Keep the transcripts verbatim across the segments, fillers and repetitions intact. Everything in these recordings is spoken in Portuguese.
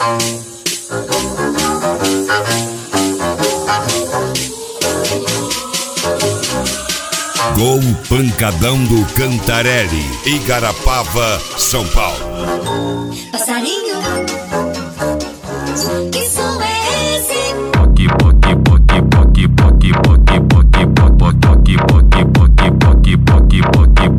Gol Pancadão do Cantarelli, Igarapava, São Paulo. Passarinho, que som é esse? Poque, poque, poque, poque, poque, poque, poque, poque, poque, poque, poque, poque, poque,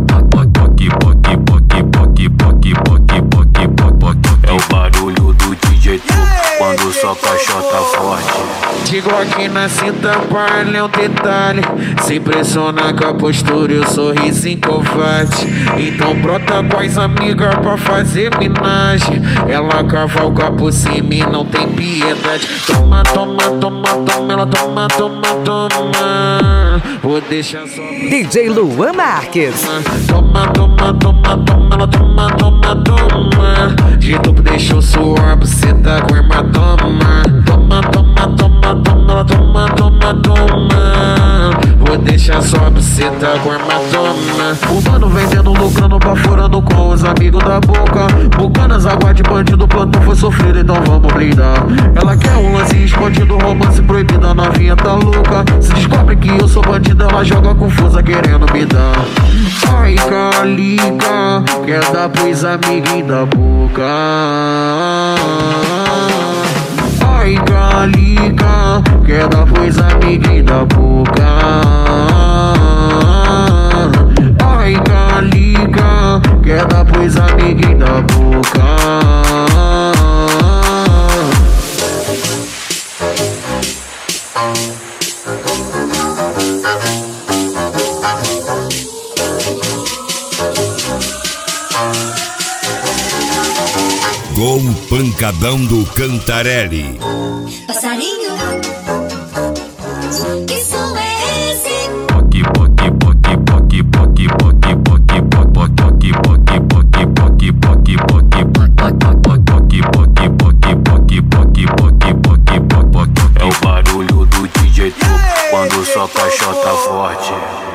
é o barulho do D J Tu quando só caixota forte. Digo aqui na cinta, parle é um detalhe. Se impressiona com a postura e o sorriso covarde. Então brota com as amigas pra fazer minagem. Ela cavalga por cima e não tem piedade. Toma, toma, toma, toma, ela toma, toma, toma. Vou deixar só D J Luan Marques. Toma, toma, toma, toma, ela toma, toma, toma. De tudo deixou suor, você tá com hematoma. Toma, toma, toma, toma, ela toma, toma, toma. Vou deixar só você tá com hematoma. O mano vendendo, lucrando, baforando com os amigos da boca. Bucanas, água de bandido, plantão foi sofrido, então vamos brindar. Ela quer um lance escondido, romance proibido, a novinha tá louca. Se descobre que eu sou bandido, ela joga confusa querendo me dar. Ai, calica, quer dar pros amiguinhos da boca. Ai, calica, quer dar pros amiguinhos da boca. Ai, calica, quer dar pros amiguinhos da boca. Gol Pancadão do Cantarelli. Passarinho, que som é esse? Poque, poque, poque, poque, poque, poque, poque, poque, poque, poque, poque, poque, poque, poque, é o barulho do D J Tu quando só caixota forte.